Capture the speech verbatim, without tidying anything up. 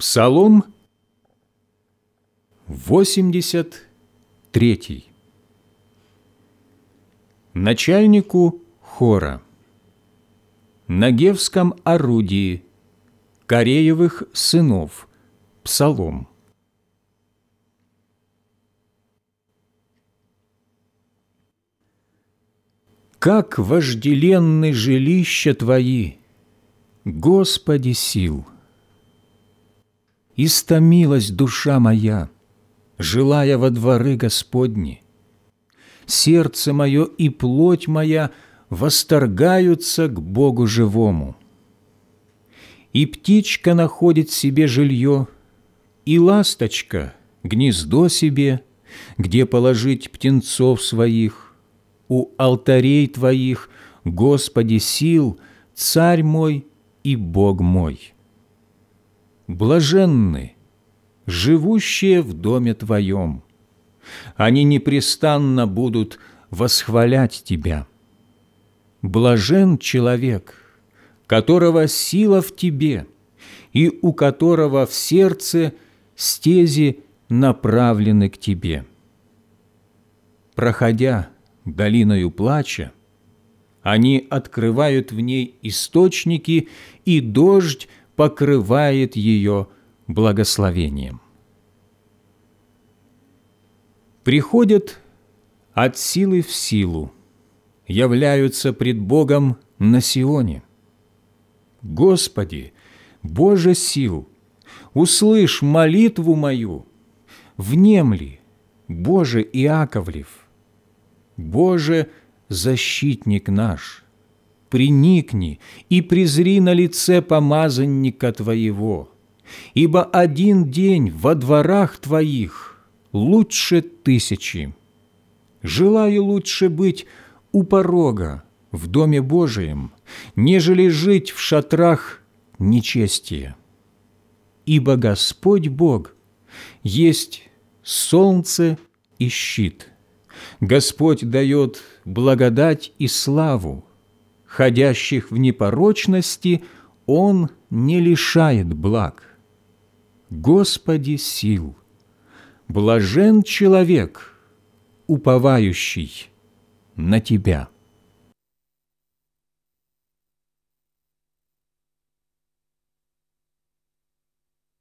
Псалом восемьдесят третий. Начальнику хора. На гевском орудии Кореевых сынов. Псалом. Как вожделенны жилища Твои, Господи сил! Истомилась душа моя, желая во дворы Господни. Сердце мое и плоть моя восторгаются к Богу живому. И птичка находит себе жилье, и ласточка гнездо себе, где положить птенцов своих. У алтарей Твоих, Господи сил, Царь мой и Бог мой. Блаженны, живущие в доме Твоем, они непрестанно будут восхвалять Тебя. Блажен человек, которого сила в Тебе, и у которого в сердце стези направлены к Тебе. Проходя долиною плача, они открывают в ней источники, и дождь покрывает ее благословением. Приходят от силы в силу, являются пред Богом на Сионе. Господи, Боже сил, услышь молитву мою, внемли, Боже Иаковлев. Боже, защитник наш, приникни и презри на лице помазанника Твоего, ибо один день во дворах Твоих лучше тысячи. Желаю лучше быть у порога в Доме Божием, нежели жить в шатрах нечестия. Ибо Господь Бог есть солнце и щит. Господь дает благодать и славу. Ходящих в непорочности Он не лишает благ. Господи сил! Блажен человек, уповающий на Тебя.